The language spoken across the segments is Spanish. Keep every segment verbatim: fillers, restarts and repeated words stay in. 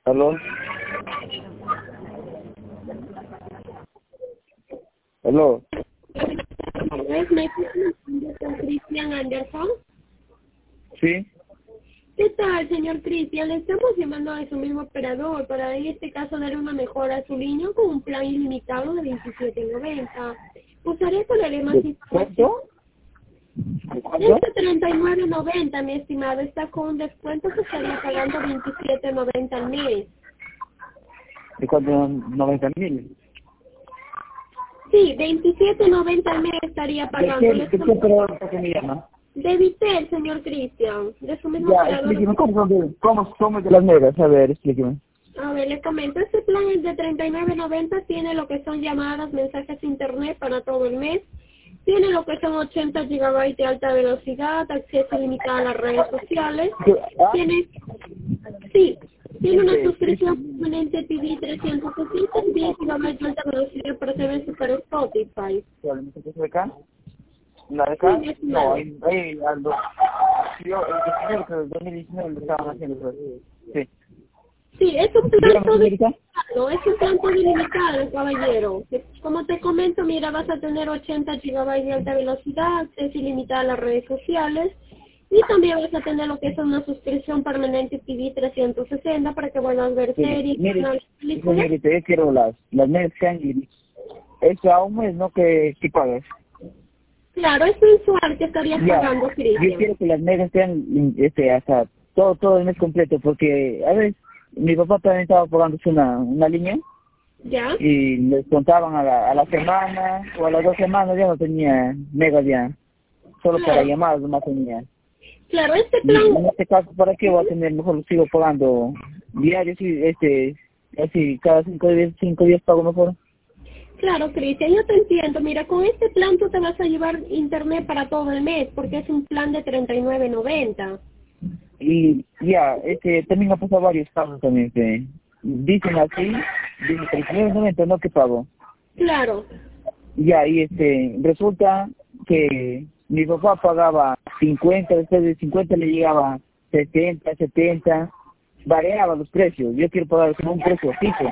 ¿Aló? ¿Aló? ¿Me escuchan con Cristian Anderson? ¿Sí? ¿Qué tal, señor Cristian? Le estamos llamando a su mismo operador para en este caso darle una mejora a su línea con un plan ilimitado de veintisiete noventa. Usaría con la más información. ¿Cuánto? ¿Cuánto? Este treinta y nueve noventa, mi estimado, está con un descuento que estaría pagando veintisiete noventa al mes. ¿De cuánto? ¿noventa mil? Sí, veintisiete noventa al mes estaría ¿De pagando. qué, Le de qué estamos- operador para que me llama? De Vitel, señor Cristian, de su mismo Ya, operador. explíqueme, ¿cómo son de, cómo somos de las negras? A ver, explíqueme. A ver, le comento, este plan es de treinta y nueve noventa, tiene lo que son llamadas, mensajes internet para todo el mes, tiene lo que son ochenta gigabytes de alta velocidad, acceso ilimitado a las redes sociales, ¿Ah? tiene, sí, tiene una Sí, suscripción permanente T V trescientos sesenta, diez gigabytes de alta velocidad para hacer super Spotify. ¿Cuál es el de acá? ¿La de Sí, acá? mi No, estimado. ahí, ahí, Aldo. Yo, el diecinueve, que el dos mil diecinueve lo estaban haciendo, pero sí. Sí, es un plan Dígame, todo señorita. ilimitado, es un plan todo ilimitado, caballero. Como te comento, mira, vas a tener ochenta gigabytes de alta velocidad, acceso ilimitado a las redes sociales y también vas a tener lo que es una suscripción permanente T V trescientos sesenta para que puedas ver Sí, series, mire, canales, películas. señorita, yo quiero las, las negras que han ido. Eso a un mes, ¿no? ¿Qué, qué pagas? Claro, es mensual que estarías Ya, pagando, yo Cristian. quiero que las negras sean, este, hasta todo, todo el mes completo, porque, a ver, mi papá también estaba pagándose una, una línea, ¿Ya? y les contaban a la, a la semana, o a las dos semanas ya no tenía megas ya, solo para Claro, llamadas nomás tenía. claro, este Y plan. en este caso, ¿para qué voy a tener? Mejor lo sigo pagando diario, sí, este, así, cada cinco días, cinco días pago mejor. Claro, Cristian, yo te entiendo. Mira, con este plan tú te vas a llevar internet para todo el mes, porque es un plan de treinta y nueve noventa. Y ya, este, también ha pasado varios casos también que dicen así, dicen que el primer momento no que pago. Claro, Ya, y este, resulta que mi papá pagaba cincuenta, después de cincuenta le llegaba setenta, setenta, variaba los precios. Yo quiero pagar con un precio fijo.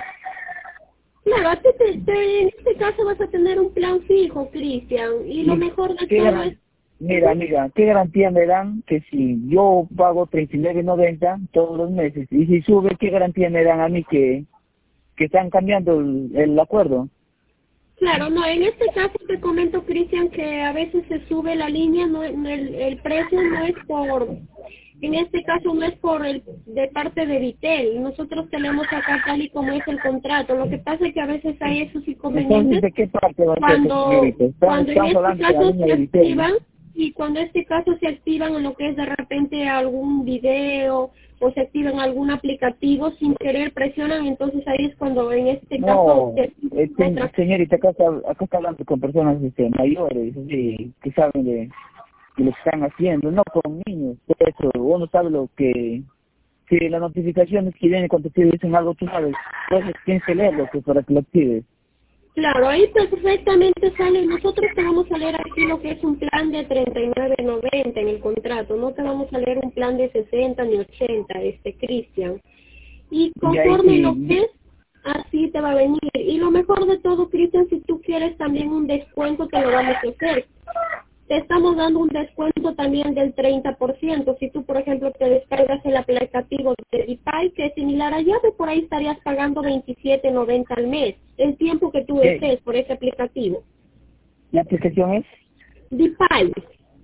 claro, a ti te- te- en este caso vas a tener un plan fijo, Cristian, y lo ¿Y mejor de qué todo garan- es... Mira, amiga, ¿qué garantía me dan que si yo pago treinta y nueve noventa todos los meses y si sube, qué garantía me dan a mí que, que están cambiando el, el acuerdo? Claro, no, en este caso te comento, Cristian, que a veces se sube la línea, no, no, el, el precio no es por... En este caso no es por el de parte de Vitel, nosotros tenemos acá tal y como es el contrato, lo que pasa es que a veces hay esos Entonces, inconvenientes ¿de qué parte va a ser, cuando señorita? Estamos, cuando en estamos este hablando de la caso línea se de Vitel, ¿no? activan y cuando en este caso se activan en lo que es de repente algún video o se activan algún aplicativo sin querer presionan, entonces ahí es cuando en este caso No, se activa eh, se- otra. señorita, acá está, acá está hablando con personas este, mayores, así, que saben de, de lo que están haciendo, no con niños. Por eso, uno sabe lo que... Si las notificaciones que vienen cuando te dicen algo, tú sabes, entonces tienes que leerlo pues, para que lo actives. Claro, ahí perfectamente sale, nosotros te vamos a leer aquí lo que es un plan de treinta y nueve noventa en el contrato, no te vamos a leer un plan de sesenta ni ochenta, este Cristian. Y Y ahí conforme lo sí, que es, así te va a venir. Y lo mejor de todo, Cristian, si tú quieres también un descuento, te lo vamos a hacer. Te estamos dando un descuento también del treinta por ciento. Si tú, por ejemplo, te descargas el aplicativo de Dipay, que es similar a Llave, por ahí estarías pagando veintisiete noventa al mes, el tiempo que tú ¿qué? desees por ese aplicativo. ¿La aplicación es? Dipay.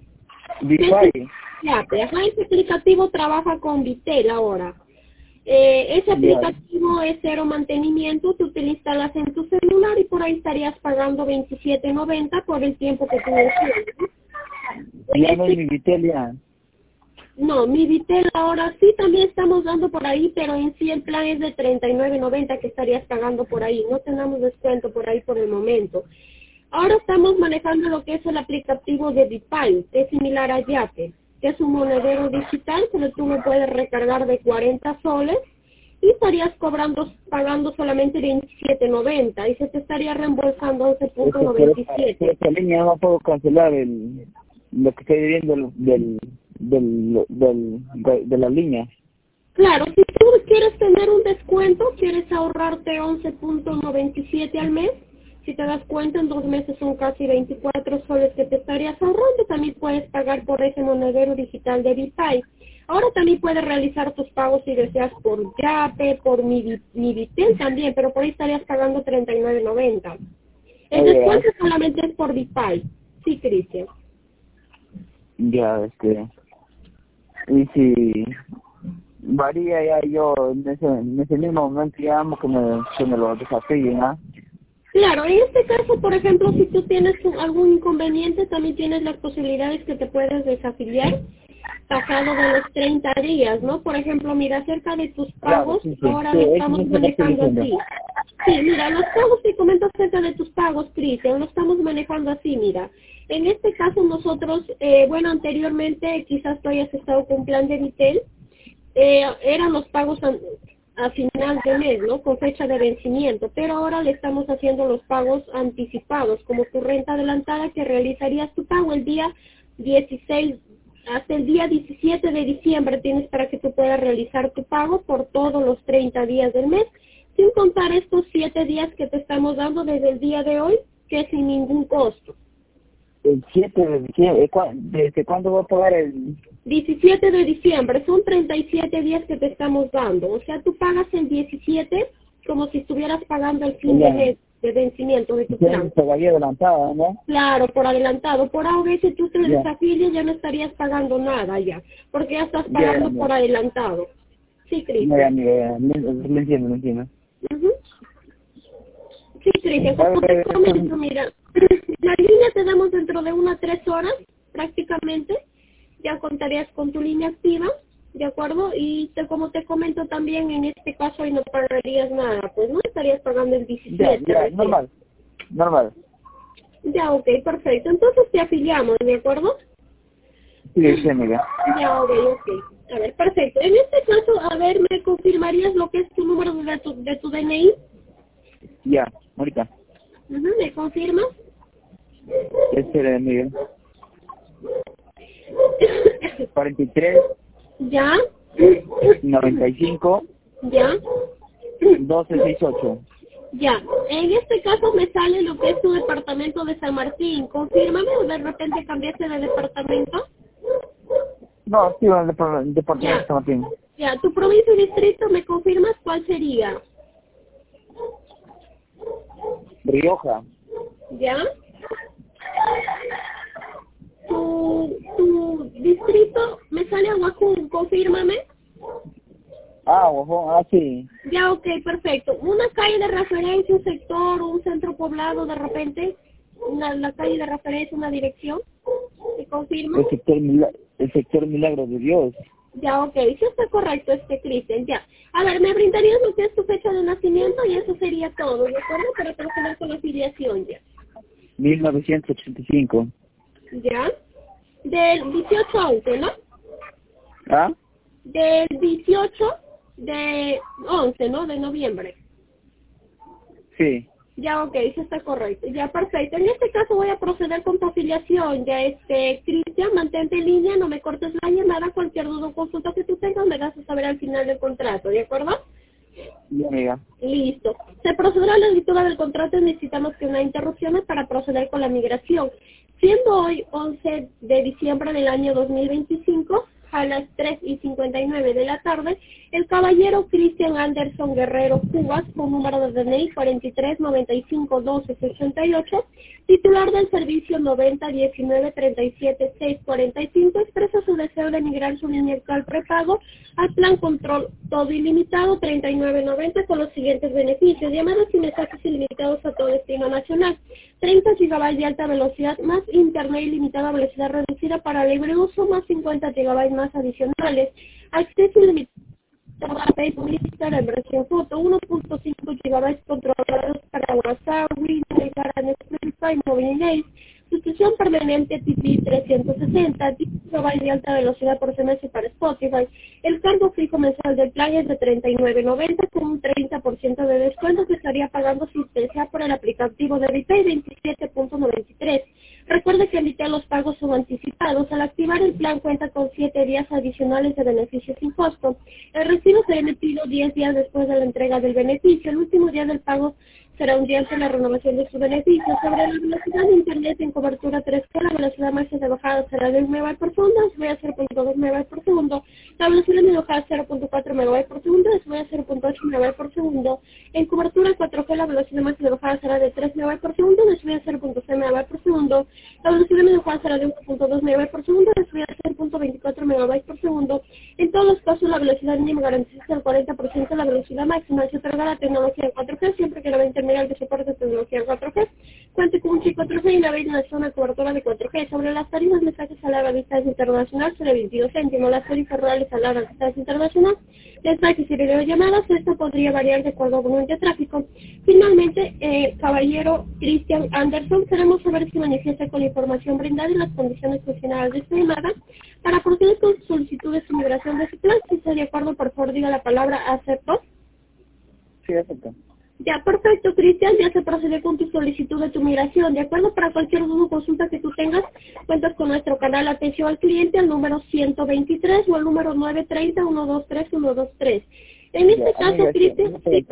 Dify. Ese, Yape, ajá, ese aplicativo trabaja con Vitel ahora. Eh, ese Ya. aplicativo es cero mantenimiento, tú te lo instalas en tu celular y por ahí estarías pagando veintisiete noventa por el tiempo que tú desees. En Ya no hay este mi Vitel ya. No, mi Vitel ahora sí también estamos dando por ahí, pero en sí el plan es de treinta y nueve noventa que estarías pagando por ahí. No tenemos descuento por ahí por el momento. Ahora estamos manejando lo que es el aplicativo de Dipay, que es similar a Yape, que es un monedero digital que tú lo puedes recargar de cuarenta soles y estarías cobrando, pagando solamente veintisiete noventa y se te estaría reembolsando once punto Este, por, noventa y esta, por siete. esta línea no puedo cancelar el, lo que estoy viendo del, del, del, del, de, de la línea. Claro, si tú quieres tener un descuento descuento, quieres ahorrarte once punto noventa y siete al mes. Si te das cuenta, en dos meses son casi veinticuatro soles que te estarías ahorrando. También puedes pagar por ese monedero digital de Bpay. Ahora también puedes realizar tus pagos si deseas por Yape, por Mi- Mivitel también, pero por ahí estarías pagando treinta y nueve noventa. El Oye, descuento solamente es por Bpay. Sí, Cristian. ya, este, y si varía ya yo en ese, en ese mismo momento ya amo que me, que me lo desafíen, ¿ah? Claro, en este caso, por ejemplo, si tú tienes un- algún inconveniente, también tienes las posibilidades que te puedes desafiliar pasado de los treinta días, ¿no? Por ejemplo, mira, acerca de tus Claro, pagos, sí, sí, ahora sí, lo eso estamos es lo que estoy manejando diciendo. así. Sí, mira, los pagos, te comento acerca de tus pagos, Cristian, lo estamos manejando así, mira. En este caso nosotros, eh, bueno, anteriormente quizás tú hayas estado con plan de Vitel, eh, eran los pagos a, a final de mes, ¿no? Con fecha de vencimiento, pero ahora le estamos haciendo los pagos anticipados, como tu renta adelantada que realizarías tu pago el día dieciséis, hasta el día diecisiete de diciembre tienes para que tú puedas realizar tu pago por todos los treinta días del mes, sin contar estos siete días que te estamos dando desde el día de hoy, que es sin ningún costo. El siete de diciembre, ¿cuá- ¿desde cuándo voy a pagar el...? diecisiete de diciembre, son treinta y siete días que te estamos dando. O sea, tú pagas el diecisiete como si estuvieras pagando el fin de Ya, mes de vencimiento de tu ya plan. todavía adelantada, ¿no? Claro, por adelantado. Por ahora, si tú te Ya, desafilias, ya no estarías pagando nada ya, porque ya estás ya, pagando ya, por adelantado. Sí, ya, Cristian. ya, amiga, lo lo entiendo, lo entiendo. Ujú. Sí, Cristian, A como te ver, comento, mira, la línea te damos dentro de unas tres horas, prácticamente, ya contarías con tu línea activa, ¿de acuerdo? Y te, como te comento también, en este caso ahí no pagarías nada, pues no estarías pagando el ya, diecisiete. ya, recién. normal, normal. Ya, ok, perfecto. Entonces te afiliamos, ¿de acuerdo? Sí, sí, amiga. Ya, ok, ok. A ver, perfecto. En este caso, a ver, ¿me confirmarías lo que es tu número de tu, de tu D N I? Ya, ahorita. Ujú, ¿me confirmas? Espera, amiga. cuarenta y tres, Ya, noventa y cinco, ya, doce sesenta y ocho. ya. En este caso me sale lo que es tu departamento de San Martín. Confírmame o de repente cambiaste de departamento. No, sí, el depart- el departamento Ya, de San Martín. ya. Tu provincia y distrito, ¿me confirmas cuál sería? Rioja. Ya. Tu, tu distrito me sale Aguacún, confírmame. Ah, ojo, ah, sí. Ya, ok, perfecto. Una calle de referencia, un sector, un centro poblado de repente, una, la calle de referencia, una dirección, ¿te confirma? El sector, Mila- el sector Milagro de Dios. Ya, ok, sí está correcto este Cristian, ya. A ver, me brindarías lo que es tu fecha de nacimiento y eso sería todo, ¿de acuerdo? Para proceder con la afiliación ya. mil novecientos ochenta y cinco. ¿Ya? Del dieciocho a once, ¿no? ¿Ah? Del dieciocho de once, ¿no? De noviembre. Sí. Ya, ok, eso está correcto. Ya, perfecto. En este caso voy a proceder con tu afiliación. Ya, este, Cristian, mantente en línea, no me cortes la llamada. Cualquier duda o consulta que tú tengas me das a saber al final del contrato, ¿de acuerdo? Sí, amiga. Listo. Se procederá a la lectura del contrato y necesitamos que no haya interrupciones para proceder con la migración. Siendo hoy once de diciembre del año dos mil veinticinco, a las tres y cincuenta y nueve de la tarde, el caballero Cristian Anderson Guerrero Cubas, con número de D N I cuarenta y tres noventa y cinco doce sesenta y ocho, titular del servicio noventa diecinueve treinta y siete seis cuarenta y cinco, expresa su deseo de migrar su línea actual prepago al plan control todo ilimitado treinta y nueve noventa con los siguientes beneficios: llamadas y mensajes ilimitados a todo destino nacional, treinta gigabytes de alta velocidad más internet ilimitada a velocidad reducida para libre uso más cincuenta gigabytes más adicionales, acceso ilimitado a Facebook, Instagram, versión foto, uno punto cinco gigabytes controlados para WhatsApp, Windows, para Netflix, Mobile, suscripción permanente T V trescientos sesenta, diez gigabytes de alta velocidad por semestre para Spotify. El cargo fijo mensual del plan es de treinta y nueve noventa con un treinta por ciento de descuento que estaría pagando si desea por el aplicativo de Bpay veintisiete punto noventa y tres. Recuerde que Vitel los pagos son anticipados. Al activar el plan cuenta con siete días adicionales de beneficios sin costo. El recibo será emitido diez días después de la entrega del beneficio. El último día del pago será un día antes de la renovación de su beneficio. Sobre la velocidad de internet en cobertura tres G, la velocidad máxima de bajada será de un megabyte por segundo, sube a cero punto dos megabytes por segundo. La velocidad de bajada cero punto cuatro megabytes por segundo, sube a cero punto ocho megabytes por segundo. En cobertura cuatro G, la velocidad máxima de bajada será de tres megabytes por segundo, sube a cero punto seis megabytes por segundo. La velocidad de bajada será de uno punto dos megabytes por segundo, sube a cero punto veinticuatro megabytes por segundo. En todos los casos, la velocidad mínima garantiza el cuarenta por ciento de la velocidad máxima. Se otorga la tecnología de cuatro G siempre que la venta de soporte de tecnología cuatro G cuente con un chip cuatro G y la en la zona de cobertura de cuatro G. Sobre las tarifas, mensajes a larga distancia internacional sobre veintidós céntimos, las tarifas rurales a larga distancia internacional, mensajes y videollamadas, esto podría variar de acuerdo con el de tráfico. Finalmente, eh, caballero Christian Anderson, queremos saber si manifiesta con la información brindada y las condiciones funcionales de esta llamada para proceder con solicitud de su migración de su plan. Si está de acuerdo, por favor diga la palabra acepto. Sí, acepto. Ya, perfecto, Cristian, ya se procede con tu solicitud de tu migración, ¿de acuerdo? Para cualquier duda o consulta que tú tengas, cuentas con nuestro canal de atención al cliente, al número ciento veintitrés o al número nueve tres cero, uno dos tres, uno dos tres. En este Ya, caso, amiga, Cristian... sí, sí.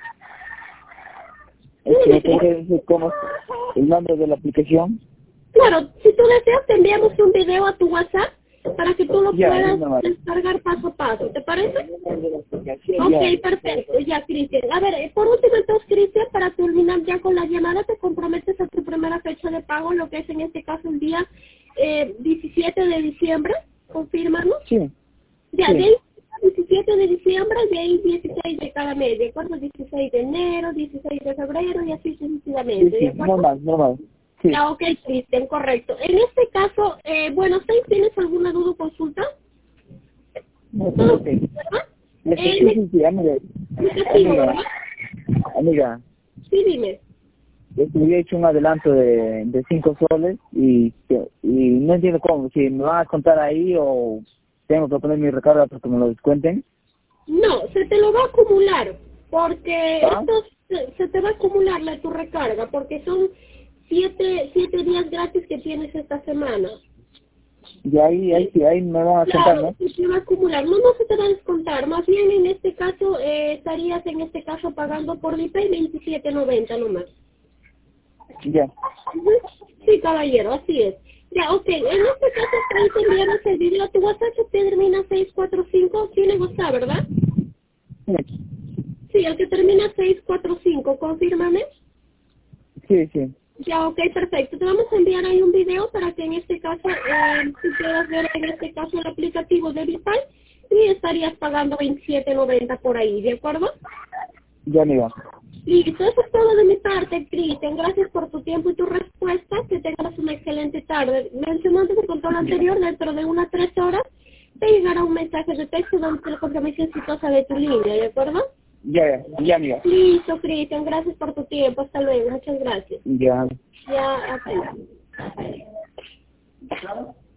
Es que me tengo que decir cómo es el nombre de la aplicación. Claro, si tú deseas, te enviamos un video a tu WhatsApp para que tú lo Ya, puedas no, descargar paso a paso, ¿te parece? ya. Ok, perfecto, ya, Cristian. A ver, eh, por último, entonces, Cristian, para terminar ya con la llamada, te comprometes a tu primera fecha de pago, lo que es en este caso el día eh, diecisiete de diciembre, confírmanos. Sí. Ya, Sí. de ahí diecisiete de diciembre, de ahí dieciséis de cada mes, ¿de acuerdo? dieciséis de enero, dieciséis de febrero y así sucesivamente, Sí, sí, ¿de acuerdo? normal, normal. Sí. Ya, ok, Cristian, correcto. En este caso, eh, bueno, ¿sí ¿tienes alguna duda o consulta? No, No, ok. Sí, ¿verdad? sí, Eh, sí, sí, sí, amiga. me testigo, Amiga, ¿verdad? amiga, Sí, dime. yo había hecho un adelanto de, de cinco soles y, y no entiendo cómo, si me van a contar ahí o tengo que poner mi recarga para que me lo descuenten. No, se te lo va a acumular, porque ¿Ah? esto se, se te va a acumular la tu recarga, porque son siete, siete días gratis que tienes esta semana. Y ahí, ahí sí, ahí me van a contar, Claro, ¿no? se te va a acumular, no, no se te va a descontar, más bien en este caso eh, estarías en este caso pagando por mi pay veintisiete noventa nomás. Ya. Ujú. Sí, caballero, así es. Ya, ok, en este caso ahí te enviamos el video a tu WhatsApp que termina seis cuatro cinco, tiene WhatsApp, ¿verdad? Sí, el que termina seis cuatro cinco, confírmame. Sí, sí. Ya, ok, perfecto. Te vamos a enviar ahí un video para que en este caso, eh, tú puedas ver en este caso el aplicativo de Vipay y estarías pagando veintisiete noventa por ahí, ¿de acuerdo? Ya, amiga. Listo, eso es todo de mi parte, Cristian. Gracias por tu tiempo y tu respuesta. Que tengas una excelente tarde. Mencionando que con todo lo anterior, dentro de unas tres horas, te llegará un mensaje de texto donde la confirmación exitosa de tu línea, ¿de acuerdo? Ya, ya, ya, amiga. Listo, Cristian. Gracias por tu tiempo. Hasta luego. Muchas gracias. Ya. Ya, hasta luego.